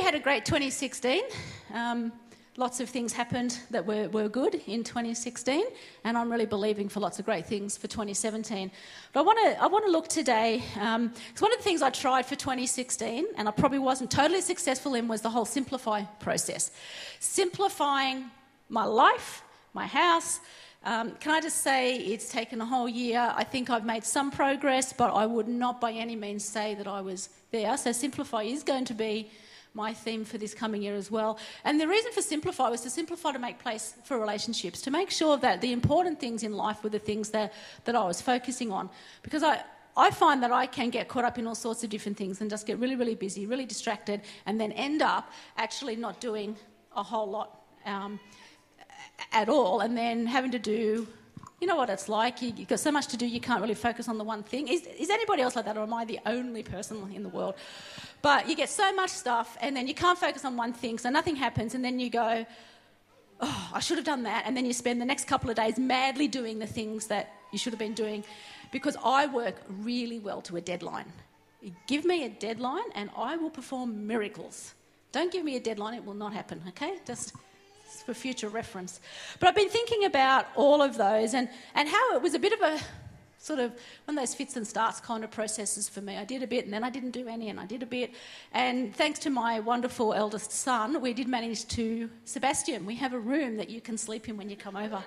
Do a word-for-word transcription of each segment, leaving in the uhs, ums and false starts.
we had a great twenty sixteen. Um, lots of things happened that were, were good in twenty sixteen, and I'm really believing for lots of great things for twenty seventeen. But I want to I want to look today, um, it's one of the things I tried for twenty sixteen, and I probably wasn't totally successful in, was the whole simplify process. Simplifying my life, my house. Um, can I just say it's taken a whole year. I think I've made some progress, but I would not by any means say that I was there. So simplify is going to be my theme for this coming year as well. And the reason for simplify was to simplify to make place for relationships, to make sure that the important things in life were the things that, that I was focusing on. Because I, I find that I can get caught up in all sorts of different things and just get really, really busy, really distracted, and then end up actually not doing a whole lot um, at all, and then having to do, you know what it's like, you, you've got so much to do you can't really focus on the one thing. Is, is anybody else like that, or am I the only person in the world? But you get so much stuff and then you can't focus on one thing, so nothing happens, and then you go, oh, I should have done that, and then you spend the next couple of days madly doing the things that you should have been doing, because I work really well to a deadline. You give me a deadline and I will perform miracles. Don't give me a deadline, it will not happen, okay? Just for future reference. But I've been thinking about all of those and, and how it was a bit of a sort of one of those fits and starts kind of processes for me. I did a bit and then I didn't do any and I did a bit. And thanks to my wonderful eldest son, we did manage to, Sebastian, we have a room that you can sleep in when you come over.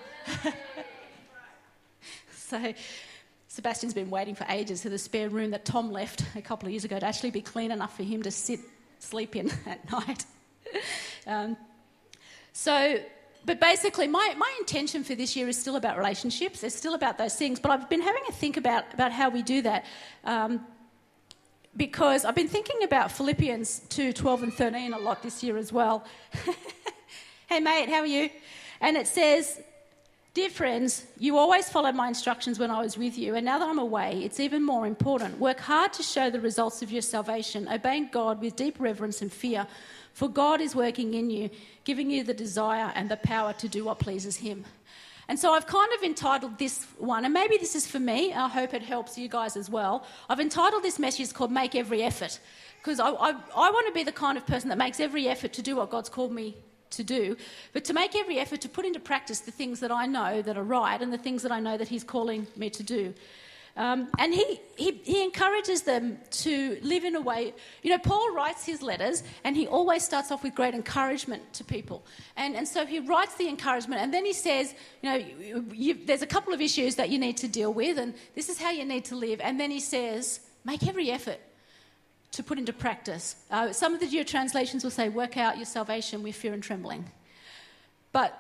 So Sebastian's been waiting for ages for the spare room that Tom left a couple of years ago to actually be clean enough for him to sit, sleep in at night. um, So, but basically my, my intention for this year is still about relationships. It's still about those things. But I've been having a think about, about how we do that um, because I've been thinking about Philippians two, twelve and thirteen a lot this year as well. Hey, mate, how are you? And it says, dear friends, you always followed my instructions when I was with you, and now that I'm away, it's even more important. Work hard to show the results of your salvation, obeying God with deep reverence and fear. For God is working in you, giving you the desire and the power to do what pleases him. And so I've kind of entitled this one, and maybe this is for me, I hope it helps you guys as well. I've entitled this message called Make Every Effort, because I, I, I want to be the kind of person that makes every effort to do what God's called me to do, but to make every effort to put into practice the things that I know that are right and the things that I know that he's calling me to do. Um, and he, he, he encourages them to live in a way, you know, Paul writes his letters and he always starts off with great encouragement to people. And, and so he writes the encouragement and then he says, you know, you, you, there's a couple of issues that you need to deal with and this is how you need to live. And then he says, make every effort to put into practice. Uh, some of the your translations will say, work out your salvation with fear and trembling. But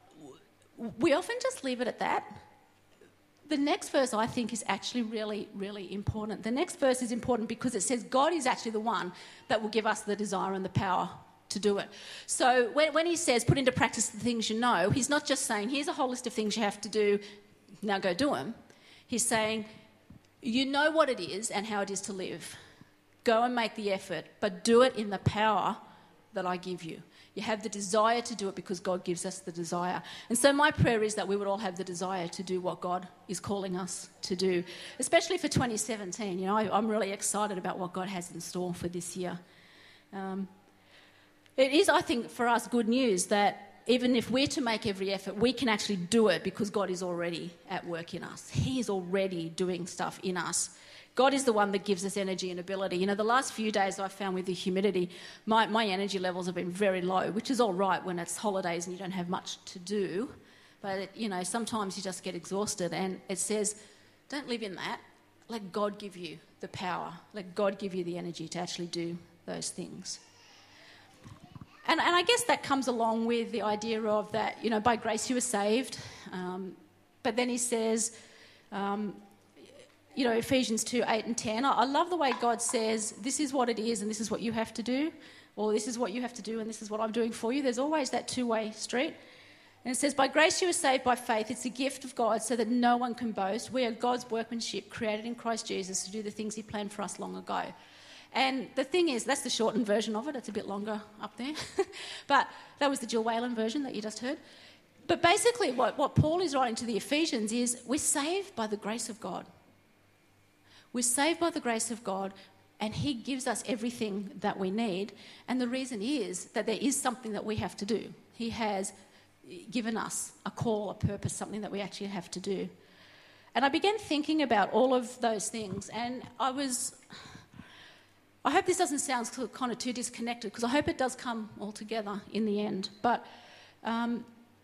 we often just leave it at that. The next verse, I think, is actually really, really important. The next verse is important because it says God is actually the one that will give us the desire and the power to do it. So when, when he says put into practice the things you know, he's not just saying here's a whole list of things you have to do, now go do them. He's saying you know what it is and how it is to live. Go and make the effort, but do it in the power that I give you. You have the desire to do it because God gives us the desire. And so my prayer is that we would all have the desire to do what God is calling us to do, especially for twenty seventeen. You know, I, I'm really excited about what God has in store for this year. Um, it is, I think, for us good news that even if we're to make every effort, we can actually do it because God is already at work in us. He is already doing stuff in us. God is the one that gives us energy and ability. You know, the last few days I've found with the humidity, my, my energy levels have been very low, which is all right when it's holidays and you don't have much to do. But, it, you know, sometimes you just get exhausted. And it says, don't live in that. Let God give you the power. Let God give you the energy to actually do those things. And, and I guess that comes along with the idea of that, you know, by grace you were saved. Um, but then he says... Um, You know, Ephesians two, eight and ten. I love the way God says, this is what it is and this is what you have to do, or this is what you have to do and this is what I'm doing for you. There's always that two-way street. And it says, by grace you are saved by faith. It's a gift of God so that no one can boast. We are God's workmanship created in Christ Jesus to do the things he planned for us long ago. And the thing is, that's the shortened version of it. It's a bit longer up there. But that was the Jill Whalen version that you just heard. But basically what, what Paul is writing to the Ephesians is we're saved by the grace of God. We're saved by the grace of God. and he gives us everything that we need. And the reason is that there is something that we have to do. He has given us a call, a purpose, something that we actually have to do. And I began thinking about all of those things, and I was... I hope this doesn't sound kind of too disconnected, because I hope it does come all together in the end. But um,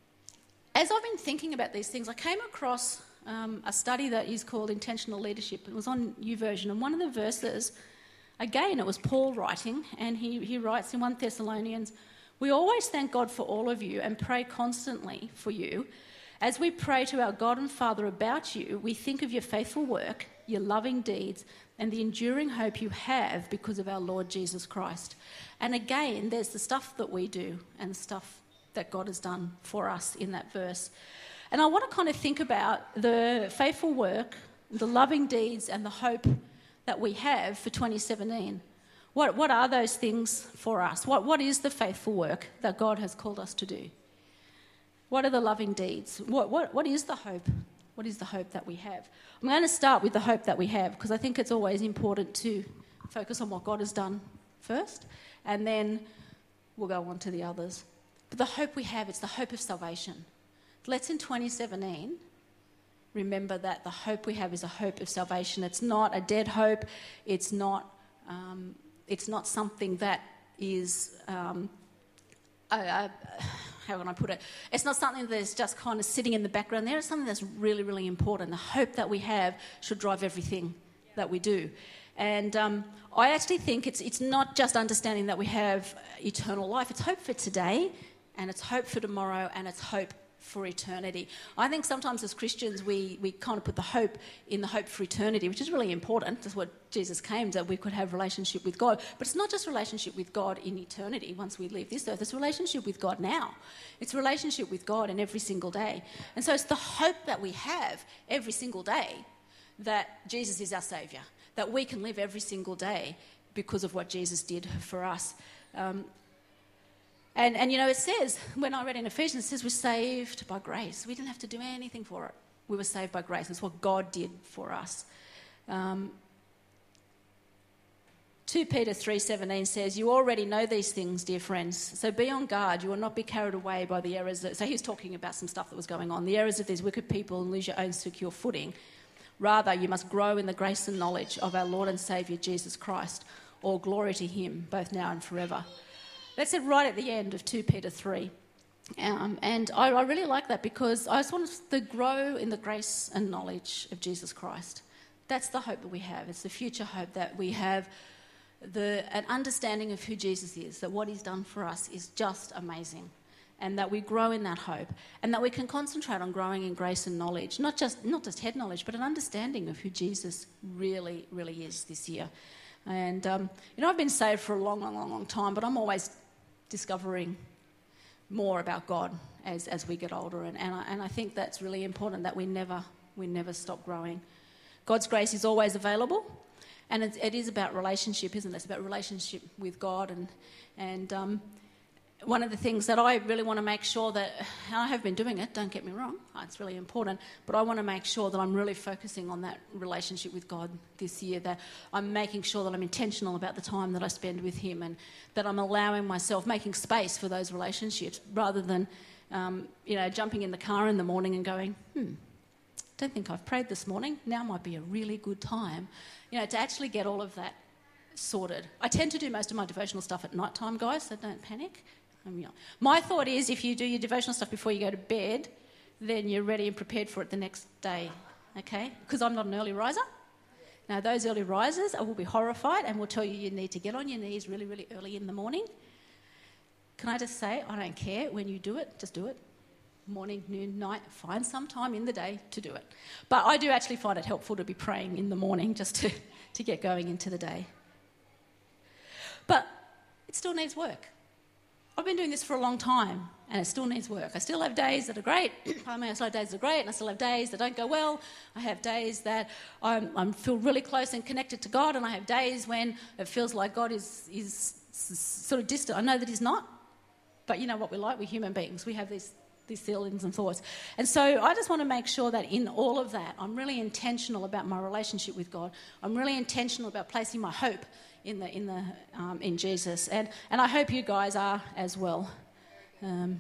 as I've been thinking about these things, I came across um, a study that is called Intentional Leadership. It was on YouVersion, and one of the verses, again, it was Paul writing, and he, he writes in First Thessalonians, "We always thank God for all of you and pray constantly for you. As we pray to our God and Father about you, we think of your faithful work, your loving deeds, and the enduring hope you have because of our Lord Jesus Christ." And again, there's the stuff that we do and the stuff that God has done for us in that verse. And I want to kind of think about the faithful work, the loving deeds, and the hope that we have for twenty seventeen. What, what are those things for us? What, what is the faithful work that God has called us to do? What are the loving deeds? What, what, what is the hope? What is the hope that we have? I'm going to start with the hope that we have, because I think it's always important to focus on what God has done first, and then we'll go on to the others. But the hope we have, it's the hope of salvation. Let's in twenty seventeen remember that the hope we have is a hope of salvation. It's not a dead hope. It's not, um, it's not something that is... Um, a, a, how can I put it? It's not something that's just kind of sitting in the background there. It's something that's really, really important. The hope that we have should drive everything that we do. And um, I actually think it's it's not just understanding that we have eternal life. It's hope for today, and it's hope for tomorrow, and it's hope for eternity. I think sometimes as Christians we, we kind of put the hope in the hope for eternity, which is really important. That's what Jesus came, that we could have relationship with God. But it's not just relationship with God in eternity once we leave this earth. It's a relationship with God now. It's a relationship with God in every single day. And so it's the hope that we have every single day that Jesus is our Saviour, that we can live every single day because of what Jesus did for us. Um, And, and, you know, it says, when I read in Ephesians, it says we're saved by grace. We didn't have to do anything for it. We were saved by grace. It's what God did for us. Um, Second Peter three seventeen says, "You already know these things, dear friends, so be on guard. You will not be carried away by the errors." That, so he was talking about some stuff that was going on. "The errors of these wicked people, and lose your own secure footing. Rather, you must grow in the grace and knowledge of our Lord and Saviour, Jesus Christ. All glory to him, both now and forever." That's it right at the end of Second Peter three. Um, and I, I really like that, because I just want us to grow in the grace and knowledge of Jesus Christ. That's the hope that we have. It's the future hope that we have, the an understanding of who Jesus is, that what he's done for us is just amazing, and that we grow in that hope, and that we can concentrate on growing in grace and knowledge, not just not just head knowledge, but an understanding of who Jesus really, really is this year. And, um, you know, I've been saved for a long, long, long, long time, but I'm always discovering more about God as, as we get older. And, and, I, and I think that's really important, that we never we never stop growing. God's grace is always available, and it, it is about relationship, isn't it? It's about relationship with God. And, and um, one of the things that I really want to make sure that, and I have been doing it, don't get me wrong, it's really important, but I want to make sure that I'm really focusing on that relationship with God this year, that I'm making sure that I'm intentional about the time that I spend with him, and that I'm allowing myself, making space for those relationships, rather than, um, you know, jumping in the car in the morning and going, hmm, don't think I've prayed this morning, now might be a really good time, you know, to actually get all of that sorted. I tend to do most of my devotional stuff at night time, guys, so don't panic. My thought is, if you do your devotional stuff before you go to bed, then you're ready and prepared for it the next day, okay? Because I'm not an early riser. Now, those early risers will be horrified and will tell you you need to get on your knees really, really early in the morning. Can I just say, I don't care when you do it, just do it. Morning, noon, night, find some time in the day to do it. But I do actually find it helpful to be praying in the morning just to, to get going into the day. But it still needs work. I've been doing this for a long time, and it still needs work. I still have days that are great. I mean, I still have days that are great, and I still have days that don't go well. I have days that I'm, I feel really close and connected to God, and I have days when it feels like God is, is sort of distant. I know that he's not, but you know what we're like. We're human beings. We have these, these feelings and thoughts. And so I just want to make sure that in all of that, I'm really intentional about my relationship with God. I'm really intentional about placing my hope in the in the um, in Jesus, and and I hope you guys are as well. Um,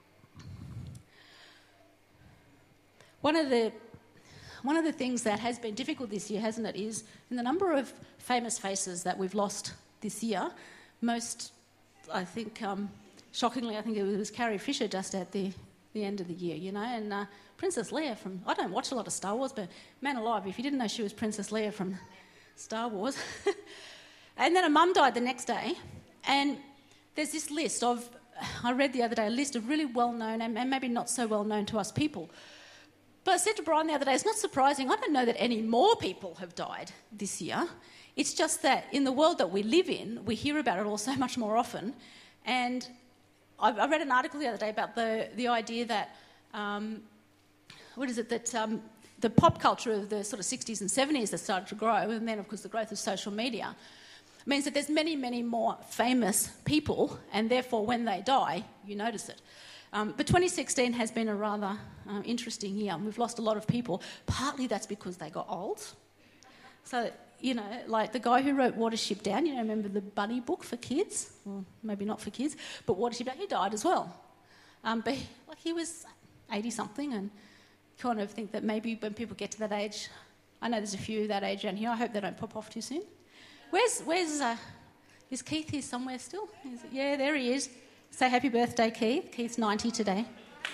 one of the one of the things that has been difficult this year, hasn't it, is in the number of famous faces that we've lost this year. Most, I think, um, shockingly, I think it was Carrie Fisher just at the the end of the year, you know, and uh, Princess Leia from. I don't watch a lot of Star Wars, but man alive, if you didn't know she was Princess Leia from Star Wars. And then her mum died the next day, and there's this list of, I read the other day, a list of really well-known and, and maybe not so well-known to us people. But I said to Brian the other day, it's not surprising, I don't know that any more people have died this year. It's just that in the world that we live in, we hear about it all so much more often. And I, I read an article the other day about the, the idea that, um, what is it, that um, the pop culture of the sort of sixties and seventies that started to grow, and then, of course, the growth of social media, means that there's many, many more famous people, and therefore when they die, you notice it. Um, but twenty sixteen has been a rather uh, interesting year. We've lost a lot of people. Partly that's because they got old. So, you know, like the guy who wrote Watership Down, you know, remember the Bunny book for kids? Well, maybe not for kids, but Watership Down, he died as well. Um, but like he was eighty-something, and kind of think that maybe when people get to that age, I know there's a few that age around here, I hope they don't pop off too soon. Where's, where's, uh, is Keith here somewhere still? Is it, yeah, there he is. Say happy birthday, Keith. Keith's ninety today.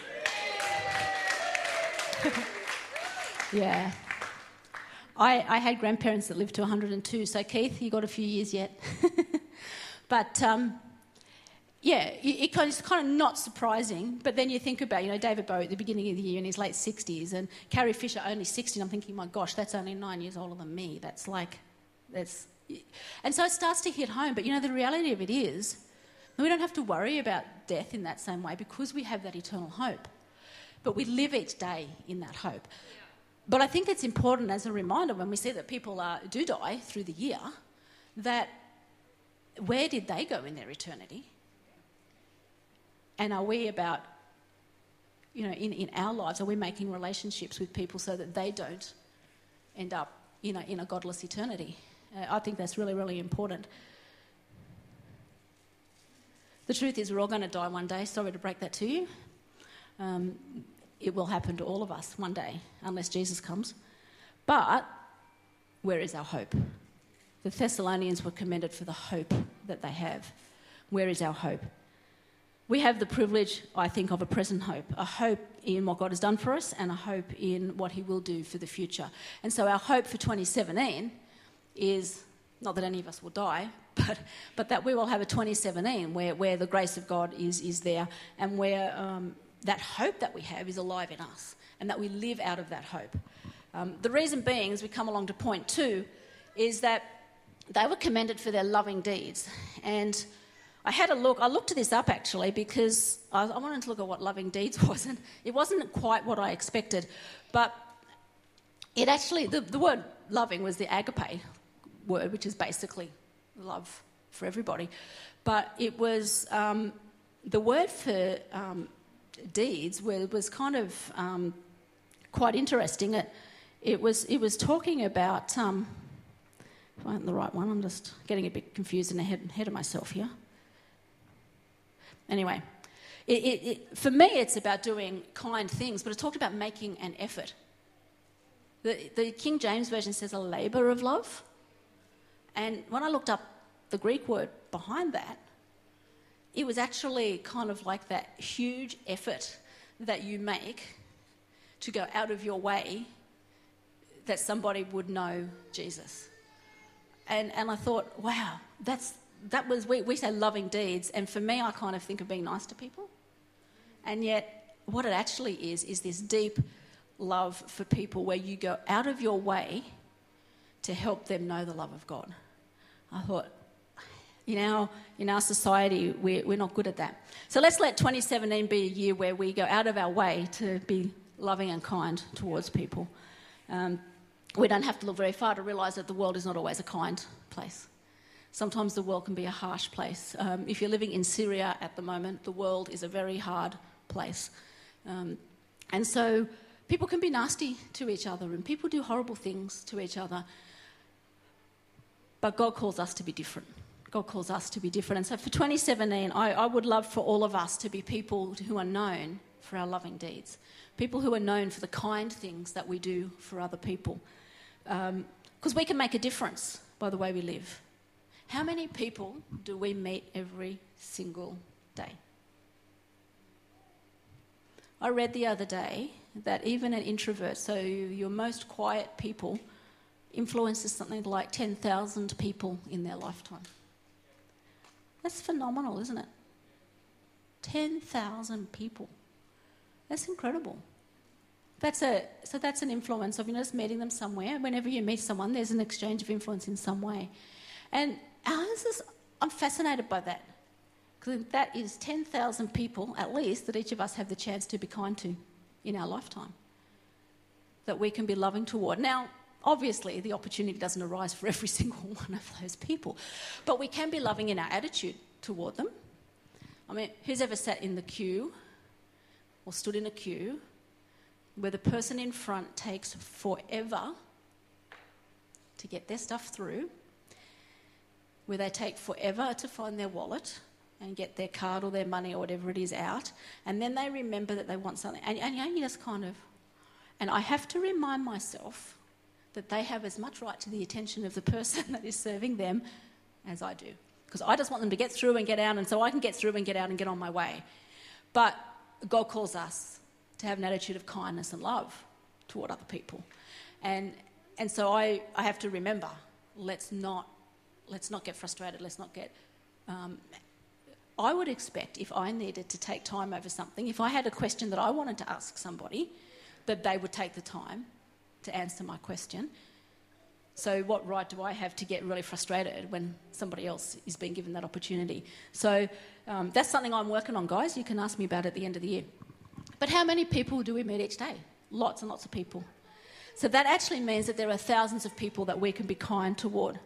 Yeah. I, I had grandparents that lived to one hundred and two, so Keith, you got a few years yet. But, um, yeah, it, it kind of, it's kind of not surprising, but then you think about, you know, David Bowie at the beginning of the year in his late sixties, and Carrie Fisher only sixty, and I'm thinking, my gosh, that's only nine years older than me. That's like, that's... And so it starts to hit home, but you know, the reality of it is we don't have to worry about death in that same way because we have that eternal hope. But we live each day in that hope. But I think it's important as a reminder when we see that people uh, do die through the year, that where did they go in their eternity? And are we about, you know, in, in our lives, are we making relationships with people so that they don't end up, you know, in a godless eternity? Uh, I think that's really, really important. The truth is we're all going to die one day. Sorry to break that to you. Um, it will happen to all of us one day, unless Jesus comes. But where is our hope? The Thessalonians were commended for the hope that they have. Where is our hope? We have the privilege, I think, of a present hope, a hope in what God has done for us and a hope in what he will do for the future. And so our hope for twenty seventeen is not that any of us will die, but but that we will have a twenty seventeen where, where the grace of God is is there, and where um, that hope that we have is alive in us, and that we live out of that hope. Um, the reason being, as we come along to point two, is that they were commended for their loving deeds. And I had a look, I looked this up actually because I, I wanted to look at what loving deeds was, and it wasn't quite what I expected, but it actually, the, the word loving was the agape word, which is basically love for everybody. But it was, um, the word for um, deeds was, was kind of um, quite interesting. It, it was it was talking about, um, if I ain't the right one, I'm just getting a bit confused and ahead, ahead of myself here. Anyway, it, it, it, for me it's about doing kind things, but it talked about making an effort. The, the King James Version says a labour of love. And when I looked up the Greek word behind that, it was actually kind of like that huge effort that you make to go out of your way that somebody would know Jesus. And and I thought, wow, that's that was, we, we say loving deeds, and for me I kind of think of being nice to people. And yet what it actually is, is this deep love for people where you go out of your way to help them know the love of God. I thought, in our, in our society, we're, we're not good at that. So let's let twenty seventeen be a year where we go out of our way to be loving and kind towards people. Um, we don't have to look very far to realise that the world is not always a kind place. Sometimes the world can be a harsh place. Um, if you're living in Syria at the moment, the world is a very hard place. Um, and so people can be nasty to each other and people do horrible things to each other. But God calls us to be different. God calls us to be different. And so for twenty seventeen, I, I would love for all of us to be people who are known for our loving deeds, people who are known for the kind things that we do for other people. Because um, we can make a difference by the way we live. How many people do we meet every single day? I read the other day that even an introvert, so your most quiet people, influences something like ten thousand people in their lifetime. That's phenomenal, isn't it? ten thousand people. That's incredible. That's a so that's an influence of, you know, just meeting them somewhere. Whenever you meet someone, there's an exchange of influence in some way. And ours is, I'm fascinated by that. Because that is ten thousand people, at least, that each of us have the chance to be kind to in our lifetime. That we can be loving toward. Now, obviously, the opportunity doesn't arise for every single one of those people. But we can be loving in our attitude toward them. I mean, who's ever sat in the queue or stood in a queue where the person in front takes forever to get their stuff through, where they take forever to find their wallet and get their card or their money or whatever it is out, and then they remember that they want something, and, and you know, you just kind of... And I have to remind myself that they have as much right to the attention of the person that is serving them as I do. Because I just want them to get through and get out, and so I can get through and get out and get on my way. But God calls us to have an attitude of kindness and love toward other people. And and so I, I have to remember, let's not let's not get frustrated, let's not get... Um, I would expect if I needed to take time over something, if I had a question that I wanted to ask somebody, that they would take the time to answer my question. So what right do I have to get really frustrated when somebody else is being given that opportunity? So um, that's something I'm working on, guys. You can ask me about it at the end of the year. But how many people do we meet each day? Lots and lots of people. So that actually means that there are thousands of people that we can be kind toward.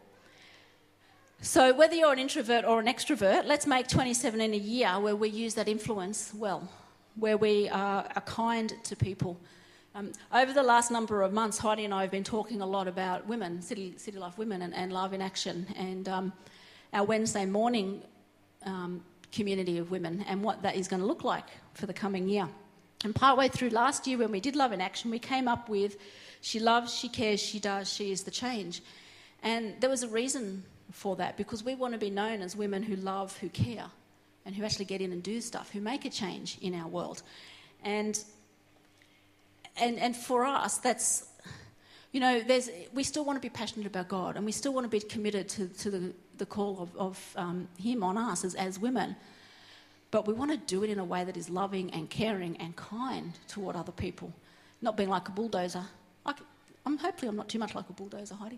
So whether you're an introvert or an extrovert, let's make twenty seventeen a year where we use that influence well, where we are, are kind to people. Um, over the last number of months, Heidi and I have been talking a lot about women, City, City Life Women and, and Love in Action, and um, our Wednesday morning um, community of women and what that is going to look like for the coming year. And partway through last year when we did Love in Action, we came up with she loves, she cares, she does, she is the change. And there was a reason for that, because we want to be known as women who love, who care, and who actually get in and do stuff, who make a change in our world. And and and for us, that's, you know, there's we still want to be passionate about God, and we still want to be committed to, to the, the call of, of um, Him on us as, as women. But we want to do it in a way that is loving and caring and kind toward other people, not being like a bulldozer. I, I'm hopefully I'm not too much like a bulldozer, Heidi.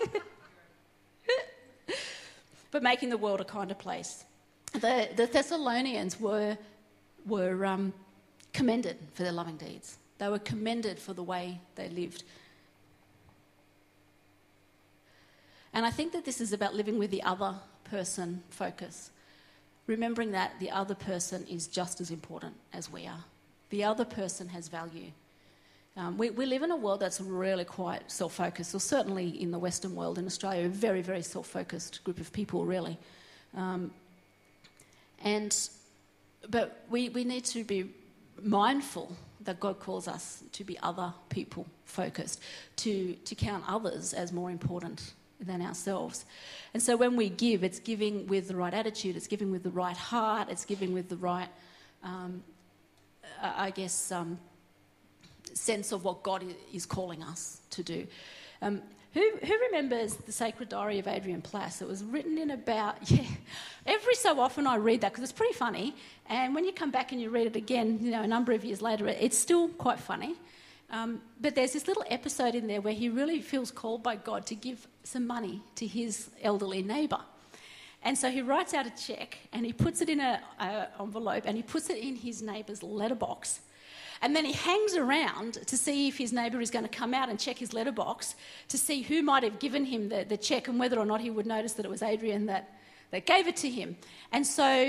But making the world a kinder place. The, the Thessalonians were were um, commended for their loving deeds. They were commended for the way they lived. And I think that this is about living with the other person focus. Remembering that the other person is just as important as we are. The other person has value. Um, we, we live in a world that's really quite self-focused, or certainly in the Western world, in Australia, a very, very self-focused group of people, really. Um, and but we, we need to be mindful that God calls us to be other people focused, to, to count others as more important than ourselves. And so when we give, it's giving with the right attitude, it's giving with the right heart, it's giving with the right, um, I guess, um, sense of what God is calling us to do. Um, who, who remembers the Sacred Diary of Adrian Plass? It was written in about, yeah, every so often I read that because it's pretty funny, and when you come back and you read it again, you know, a number of years later, it's still quite funny. Um, but there's this little episode in there where he really feels called by God to give some money to his elderly neighbour. And so he writes out a cheque and he puts it in an envelope and he puts it in his neighbour's letterbox. And then he hangs around to see if his neighbour is going to come out and check his letterbox to see who might have given him the, the cheque and whether or not he would notice that it was Adrian that, that gave it to him. And so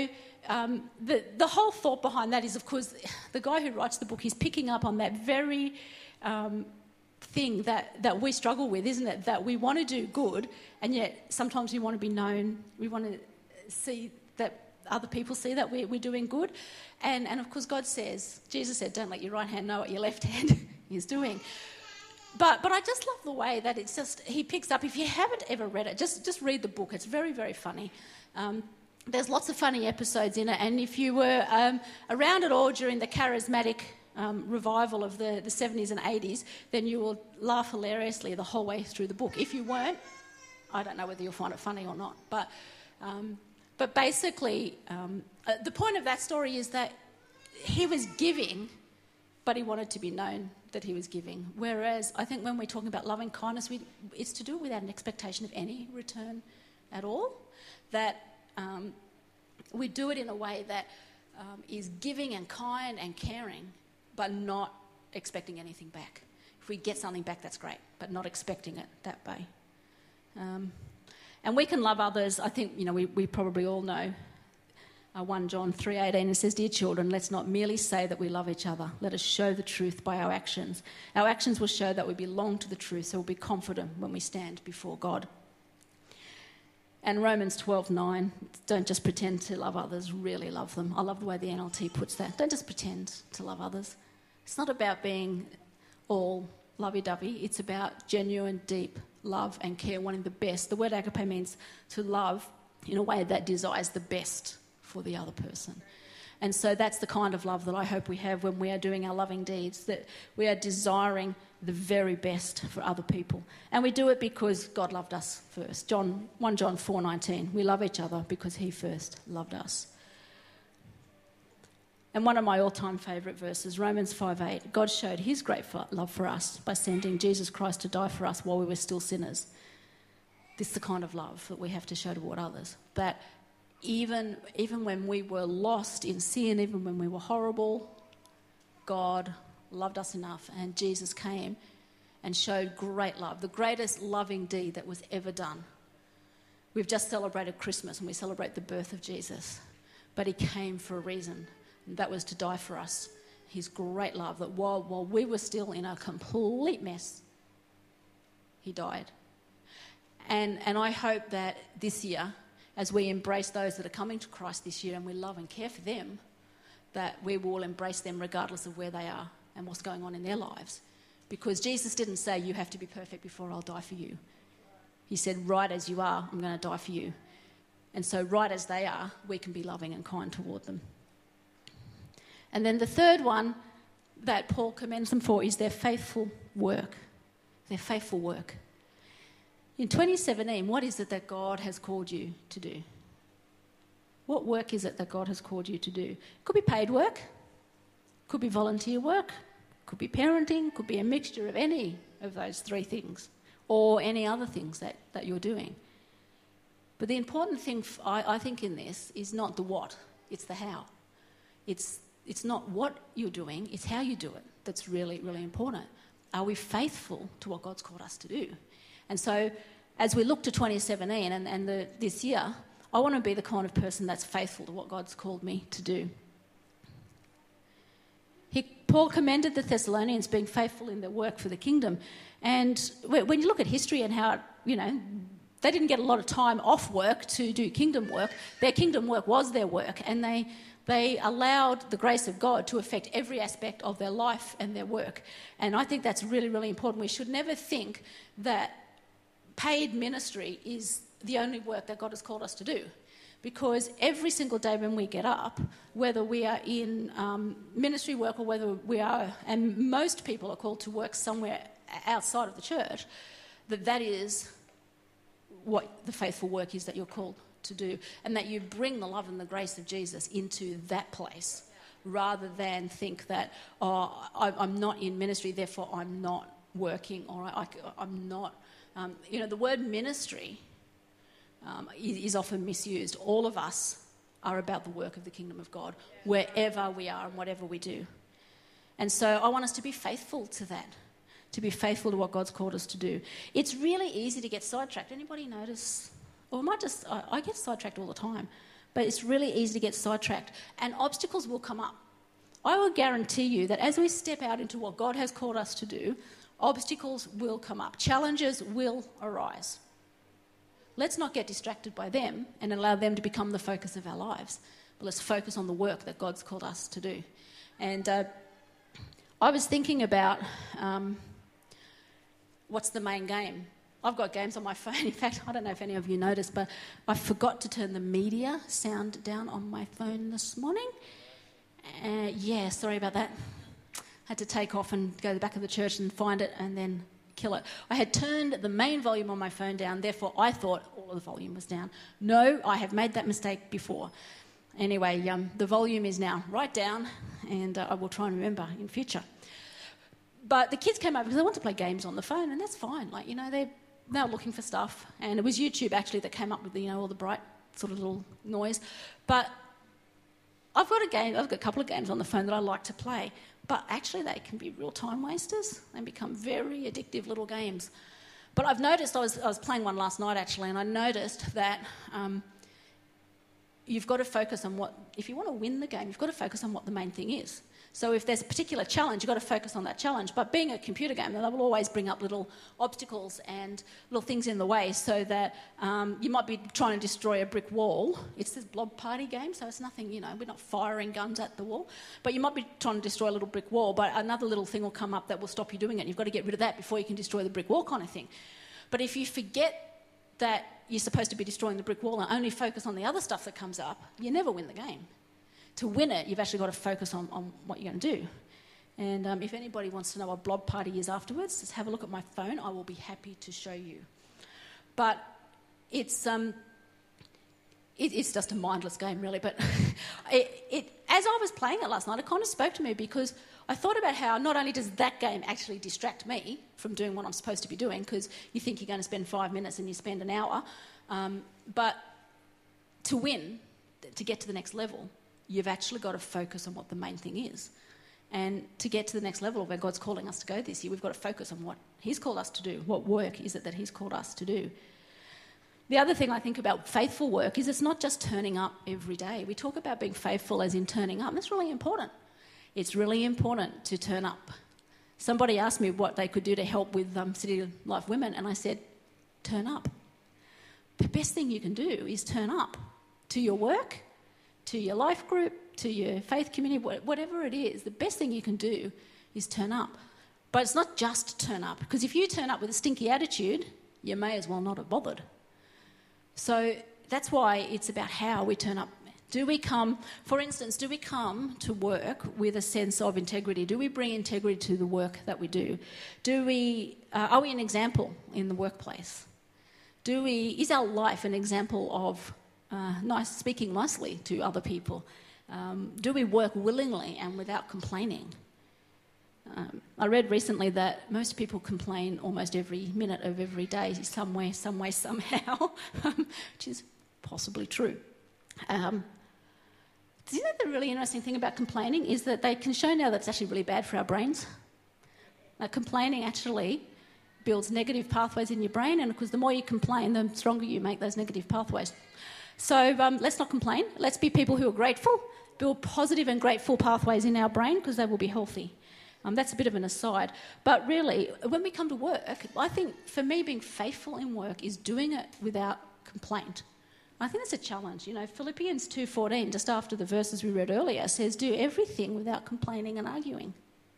um, the, the whole thought behind that is, of course, the guy who writes the book, he's picking up on that very um, thing that, that we struggle with, isn't it? That we want to do good, and yet sometimes we want to be known, we want to see that other people see that we're, we're doing good. And, and of course, God says, Jesus said, don't let your right hand know what your left hand is doing. But but I just love the way that it's just, he picks up, if you haven't ever read it, just, just read the book. It's very, very funny. Um, there's lots of funny episodes in it. And if you were um, around at all during the charismatic um, revival of the, the seventies and eighties, then you will laugh hilariously the whole way through the book. If you weren't, I don't know whether you'll find it funny or not. But... Um, But basically, um, uh, the point of that story is that he was giving, but he wanted to be known that he was giving. Whereas I think when we're talking about loving kindness, we, it's to do it without an expectation of any return at all. That um, we do it in a way that um, is giving and kind and caring, but not expecting anything back. If we get something back, that's great, but not expecting it that way. Um, And we can love others. I think, you know, we, we probably all know uh, First John three eighteen, it says, "Dear children, let's not merely say that we love each other. Let us show the truth by our actions. Our actions will show that we belong to the truth, so we'll be confident when we stand before God." And Romans twelve nine, don't just pretend to love others, really love them. I love the way the N L T puts that. Don't just pretend to love others. It's not about being all lovey-dovey. It's about genuine, deep love and care, wanting the best. The word agape means to love in a way that desires the best for the other person. And so that's the kind of love that I hope we have when we are doing our loving deeds, that we are desiring the very best for other people. And we do it because God loved us first. John First John four nineteen, we love each other because he first loved us. And one of my all-time favourite verses, Romans five eight, God showed his great love for us by sending Jesus Christ to die for us while we were still sinners. This is the kind of love that we have to show toward others. That even, even when we were lost in sin, even when we were horrible, God loved us enough, and Jesus came and showed great love, the greatest loving deed that was ever done. We've just celebrated Christmas and we celebrate the birth of Jesus, but he came for a reason. That was to die for us. His great love, that while, while we were still in a complete mess, he died. And, and I hope that this year, as we embrace those that are coming to Christ this year and we love and care for them, that we will embrace them regardless of where they are and what's going on in their lives. Because Jesus didn't say, you have to be perfect before I'll die for you. He said, right as you are, I'm going to die for you. And so right as they are, we can be loving and kind toward them. And then the third one that Paul commends them for is their faithful work. Their faithful work. In twenty seventeen, what is it that God has called you to do? What work is it that God has called you to do? It could be paid work, could be volunteer work, could be parenting, could be a mixture of any of those three things, or any other things that, that you're doing. But the important thing, I, I think, in this is not the what, it's the how. It's It's not what you're doing, it's how you do it that's really, really important. Are we faithful to what God's called us to do? And so as we look to twenty seventeen and, and the, this year, I want to be the kind of person that's faithful to what God's called me to do. He, Paul commended the Thessalonians being faithful in their work for the kingdom. And when you look at history and how, you know, they didn't get a lot of time off work to do kingdom work. Their kingdom work was their work, and they... They allowed the grace of God to affect every aspect of their life and their work. And I think that's really, really important. We should never think that paid ministry is the only work that God has called us to do. Because every single day when we get up, whether we are in um, ministry work or whether we are, and most people are called to work somewhere outside of the church, that that is what the faithful work is that you're called to do, and that you bring the love and the grace of Jesus into that place, rather than think that, oh, I, I'm not in ministry, therefore I'm not working, or I, I, I'm not, um, you know, the word ministry um, is, is often misused. All of us are about the work of the kingdom of God, wherever we are and whatever we do. And so I want us to be faithful to that, to be faithful to what God's called us to do. It's really easy to get sidetracked. Anybody notice? Or I might just, I, I get sidetracked all the time. But it's really easy to get sidetracked. And obstacles will come up. I will guarantee you that as we step out into what God has called us to do, obstacles will come up. Challenges will arise. Let's not get distracted by them and allow them to become the focus of our lives. But let's focus on the work that God's called us to do. And uh, I was thinking about um, what's the main game. I've got games on my phone. In fact, I don't know if any of you noticed, but I forgot to turn the media sound down on my phone this morning. Uh, yeah, sorry about that. I had to take off and go to the back of the church and find it and then kill it. I had turned the main volume on my phone down, therefore I thought all of the volume was down. No, I have made that mistake before. Anyway, um, the volume is now right down, and uh, I will try and remember in future. But the kids came over because they want to play games on the phone, and that's fine. Like, you know, they're they were looking for stuff, and it was YouTube actually that came up with the, you know, all the bright sort of little noise. But I've got a game, I've got a couple of games on the phone that I like to play, but actually they can be real time wasters and become very addictive little games. But I've noticed, I was I was playing one last night actually, and I noticed that um, you've got to focus on what, if you want to win the game, you've got to focus on what the main thing is. So if there's a particular challenge, you've got to focus on that challenge. But being a computer game, they will always bring up little obstacles and little things in the way, so that um, you might be trying to destroy a brick wall. It's this blob party game, so it's nothing, you know, we're not firing guns at the wall. But you might be trying to destroy a little brick wall, but another little thing will come up that will stop you doing it. You've got to get rid of that before you can destroy the brick wall kind of thing. But if you forget that you're supposed to be destroying the brick wall and only focus on the other stuff that comes up, you never win the game. To win it, you've actually got to focus on, on what you're going to do. And um, if anybody wants to know what blob party is afterwards, just have a look at my phone. I will be happy to show you. But it's um, it, it's just a mindless game, really. But it, it, as I was playing it last night, it kind of spoke to me, because I thought about how not only does that game actually distract me from doing what I'm supposed to be doing, because you think you're going to spend five minutes and you spend an hour, um, but to win, to get to the next level, you've actually got to focus on what the main thing is. And to get to the next level of where God's calling us to go this year, we've got to focus on what he's called us to do. What work is it that he's called us to do? The other thing I think about faithful work is it's not just turning up every day. We talk about being faithful as in turning up. That's really important. It's really important to turn up. Somebody asked me what they could do to help with um, City Life Women, and I said, turn up. The best thing you can do is turn up to your work, to your life group, to your faith community, whatever it is. The best thing you can do is turn up. But it's not just turn up, because if you turn up with a stinky attitude, you may as well not have bothered. So that's why it's about how we turn up. Do we come, for instance, do we come to work with a sense of integrity? Do we bring integrity to the work that we do? Do we, uh, are we an example in the workplace? Do we, is our life an example of uh, nice, speaking nicely to other people? Um, do we work willingly and without complaining? Um, I read recently that most people complain almost every minute of every day, somewhere, some way, somehow, which is possibly true. Um, isn't that the really interesting thing about complaining is that they can show now that it's actually really bad for our brains. Now, complaining actually builds negative pathways in your brain, and because the more you complain, the stronger you make those negative pathways. So um, let's not complain. Let's be people who are grateful, build positive and grateful pathways in our brain, because they will be healthy. Um, that's a bit of an aside. But really, when we come to work, I think for me being faithful in work is doing it without complaint. I think that's a challenge. You know, Philippians two fourteen, just after the verses we read earlier, says do everything without complaining and arguing.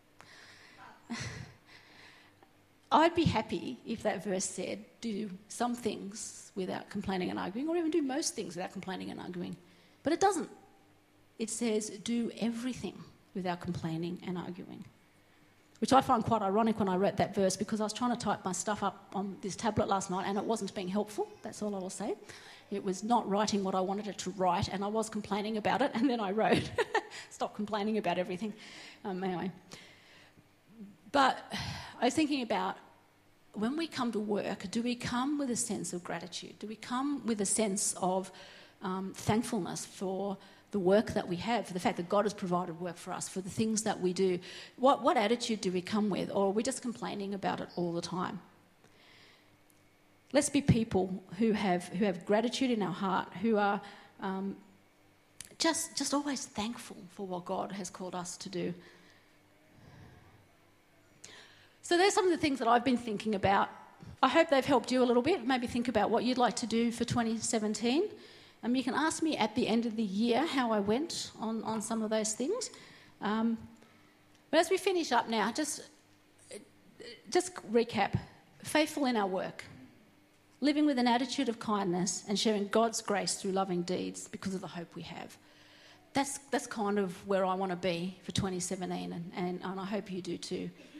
I'd be happy if that verse said do some things without complaining and arguing, or even do most things without complaining and arguing. But it doesn't. It says do everything without complaining and arguing, which I find quite ironic when I read that verse, because I was trying to type my stuff up on this tablet last night and it wasn't being helpful. That's all I will say. It was not writing what I wanted it to write, and I was complaining about it, and then I wrote, stop complaining about everything. Um, anyway. But I was thinking about, when we come to work, do we come with a sense of gratitude? Do we come with a sense of um, thankfulness for the work that we have, for the fact that God has provided work for us, for the things that we do? What, what attitude do we come with, or are we just complaining about it all the time? Let's be people who have who have gratitude in our heart, who are um, just, just always thankful for what God has called us to do. So there's some of the things that I've been thinking about. I hope they've helped you a little bit. Maybe think about what you'd like to do for twenty seventeen. Um, you can ask me at the end of the year how I went on, on some of those things. Um, but as we finish up now, just, just recap. Faithful in our work. Living with an attitude of kindness and sharing God's grace through loving deeds because of the hope we have. That's, that's kind of where I want to be for twenty seventeen, and, and, and I hope you do too.